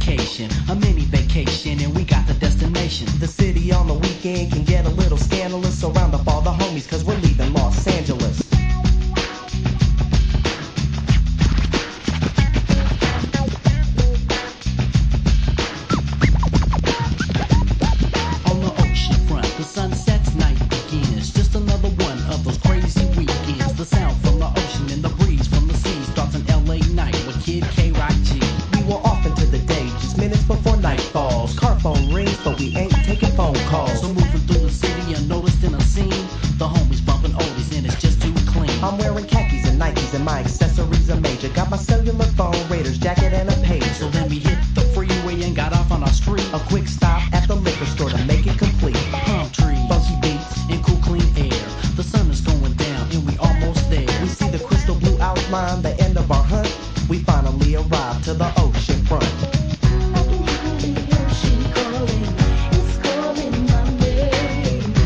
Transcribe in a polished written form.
vacation, a mini vacation, and we got the destination. The city on the weekend can get a little scandalous, so round up all the homies cause we're leaving Los Angeles. On the ocean front, the sunset's night begins. Just another one of those crazy weekends. The sound from the ocean and the breeze from the sea starts an LA night with Kid K-Rock G. We were off into the day, just minutes before night falls. Car phone rings, but we ain't taking phone calls. So moving through the city unnoticed in a scene, the homies bumping oldies and it's just too clean. I'm wearing khakis and Nikes and my accessories are major. Got my cellular phone, Raiders jacket and a pager. So then we hit the freeway and got off on our street. A quick stop at the liquor store to make it complete. Palm trees, Funky beats, and cool clean air. The sun is going down and we almost there. we see the crystal blue outline, the end of our hunt. We finally arrived to the ocean front.